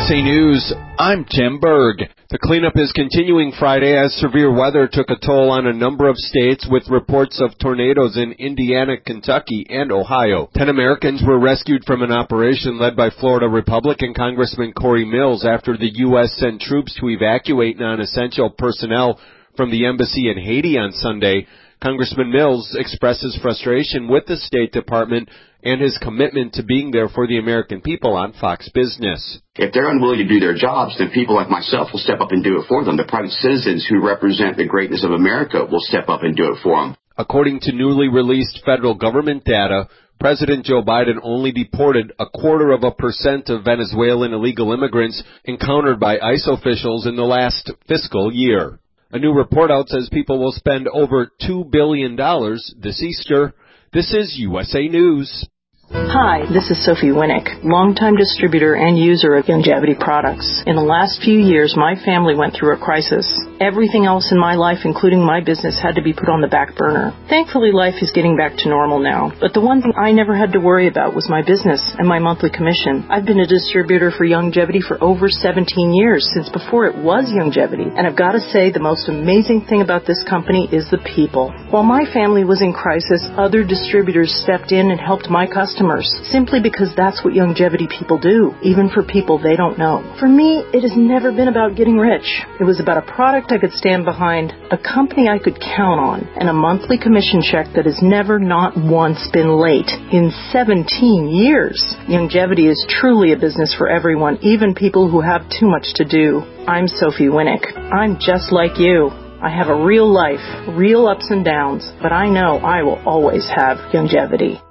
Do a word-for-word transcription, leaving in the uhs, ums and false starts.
S A News, I'm Tim Berg. The cleanup is continuing Friday as severe weather took a toll on a number of states with reports of tornadoes in Indiana, Kentucky, and Ohio. Ten Americans were rescued from an operation led by Florida Republican Congressman Corey Mills after the U S sent troops to evacuate non-essential personnel from the embassy in Haiti on Sunday. Congressman Mills expresses frustration with the State Department and his commitment to being there for the American people on Fox Business. If they're unwilling to do their jobs, then people like myself will step up and do it for them. The private citizens who represent the greatness of America will step up and do it for them. According to newly released federal government data, President Joe Biden only deported a quarter of a percent of Venezuelan illegal immigrants encountered by ICE officials in the last fiscal year. A new report out says people will spend over two billion dollars this Easter. This is U S A News. Hi, this is Sophie Winnick, longtime distributor and user of Youngevity products. In the last few years, my family went through a crisis. Everything else in my life, including my business, had to be put on the back burner. Thankfully, life is getting back to normal now. But the one thing I never had to worry about was my business and my monthly commission. I've been a distributor for Youngevity for over seventeen years, since before it was Youngevity. And I've got to say, the most amazing thing about this company is the people. While my family was in crisis, other distributors stepped in and helped my customers, simply because that's what Youngevity people do, even for people they don't know. For me, it has never been about getting rich. It was about a product I could stand behind, a company I could count on, and a monthly commission check that has never not once been late in seventeen years. Youngevity is truly a business for everyone, even people who have too much to do. I'm Sophie Winnick. I'm just like you. I have a real life, real ups and downs, but I know I will always have Youngevity.